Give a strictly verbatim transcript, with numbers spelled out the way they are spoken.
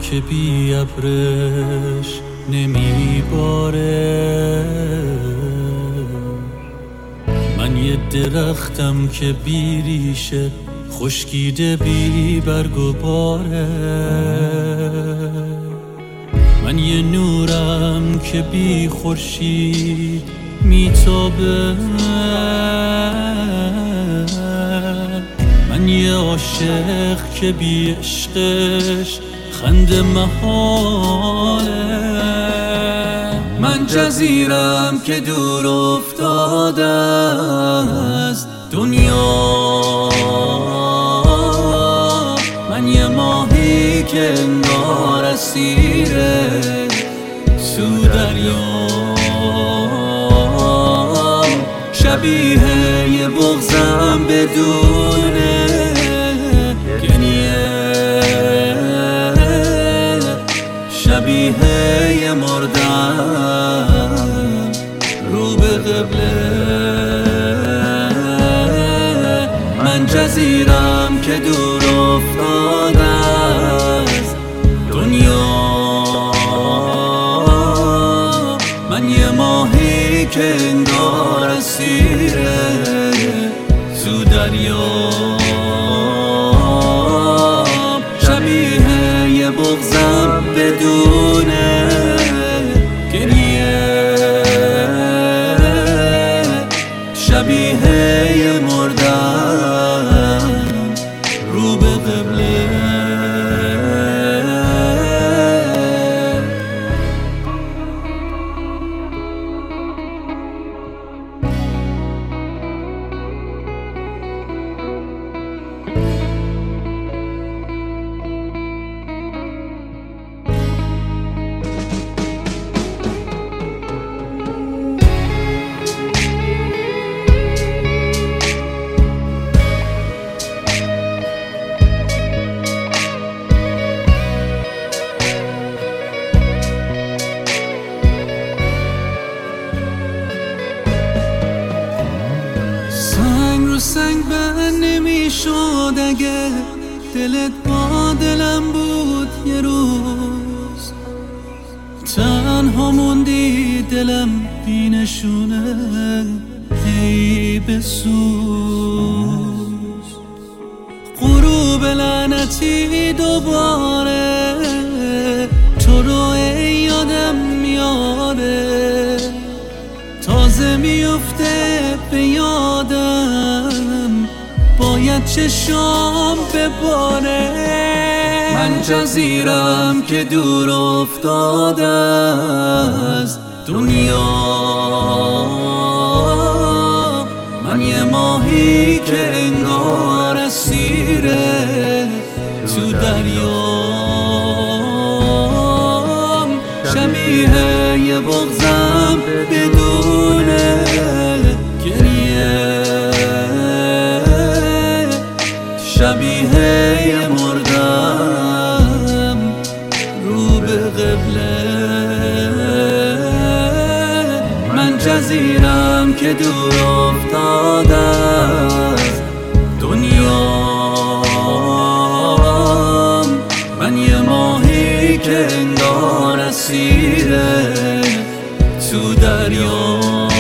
که بی ابرش نمیباره، من یه درختم که بی ریشه خشکیده بی برگ و باره، من یه نورم که بی خورشید میتابه، من یه عاشق که بی عشقش خنده محاله، من جزیرم که دور افتاده از دنیا، من یه ماهی که انگار اسیره تو دریا، شبیه یه بغضم بدون گریه، شبیه یه مردم رو به قبله، من جزیرم که دور افتاده از دنیا، من یه ماهی که انگار اسیره تو دریا، شبیه یه بغضم بدون گریه، شبیه یه مردم رو به قبله. سنگ بند نمیشد اگه دلت با دلم بود، یه روز تنها موندی دلم بی نشونه هی بسوز، غروب لعنتی دوباره تو رو ای یادم میاره، تازه میفته به یادم باید چشام بباره، من جزیرم که دور افتاده از دنیا، من یه ماهی که انگار اسیره تو دریا، شبیه یه بغضم بدون گریه، شبیه یه مردم رو به قبله، من جزیرم که دور افتاده از دنیا، من یه ماهی که انگار اسیره تو دریا،